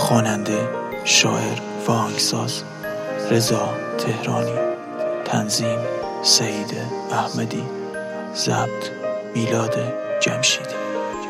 خواننده، شاعر و آهنگساز رضا تهرانی. تنظیم سعید احمدی. ضبط میلاد جمشیدی.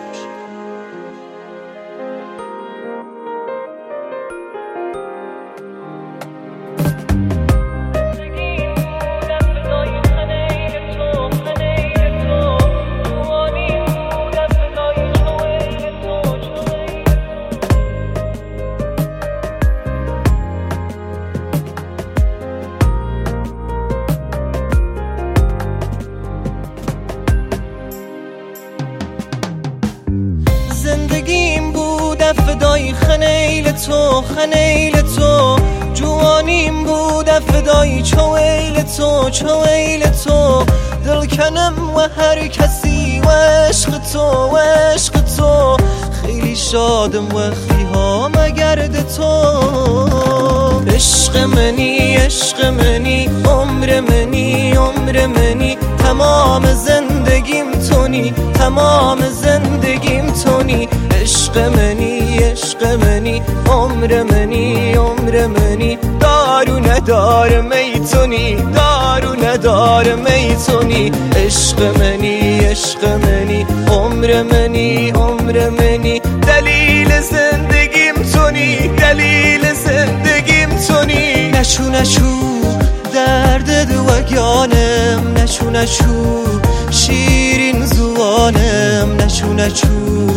زندگیم بود فدای خنیل تو، خنیل تو. جوانیم بود فدای چویل تو، چویل تو. دل کنم و هر کسی و عشق تو، و عشق تو. خیلی شادم وقتی ها مگرد تو. عشق منی، عشق منی، عمر منی، عمر منی. تمام زندگیم تونی، تمام زندگیم تونی. عشق منی، عشق منی، عمر منی، عمر منی. دارو ندار میتونی، دارو ندار میتونی. عشق منی، عشق منی، عمر منی، عمر منی. دلیل زندگیم تونی، دلیل زندگیم تونی. نشو نشو درد دوگانم، نشو نشو شیرین زبانم، نشو نشو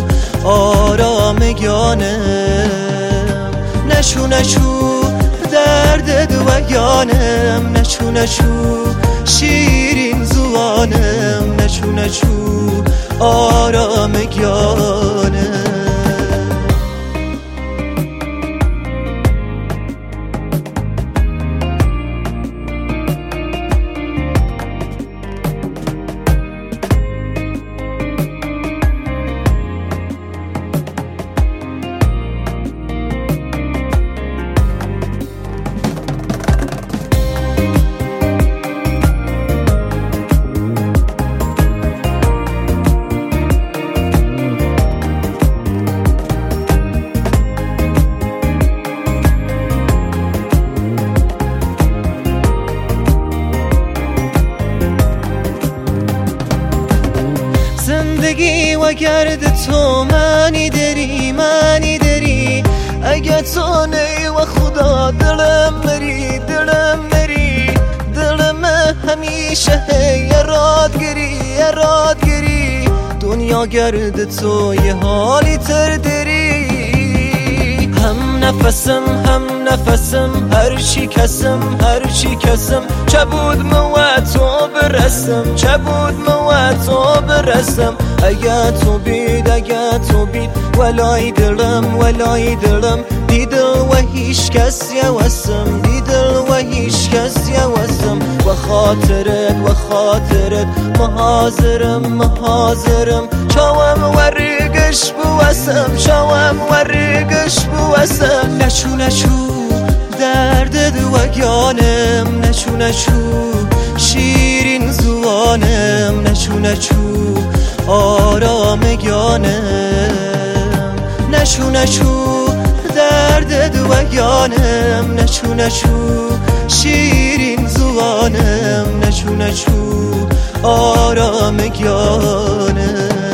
آرامگانم. نشو نشو درد دوگانم، نشو نشو شیرین زبانم، نشو نشو آرامگانم. زندگی و گرد تو معنی داری، معنی داری. اگه تو نی و خدا دلم مری، دلم مری. دلم همیشه یرادگری، یرادگری. دنیا گرد تو یه حالی تر داری. هم نفسم، هم نفسم، هر چی کسم، هر چی کسم. چه بود مو تو برسم، چه بود مو تو برسم. اگه تو بید، اگه تو بید. ولای دلم، ولای دلم. دیدل و هیچ کس یوسم، دیدل و هیچ کس یوسم. و خاطرت، و خاطرت. محاضرم، محاضرم. شوام ورگش بوسم، شوام ورگش بوسم. نشو نشو درد دوگانم، نشو نشو شیرین زبانم، نشو نشو آرامگانم. نشو نشو درد دوگانم، نشو نشو شیرین زبانم، نشو نشو آرامگانم.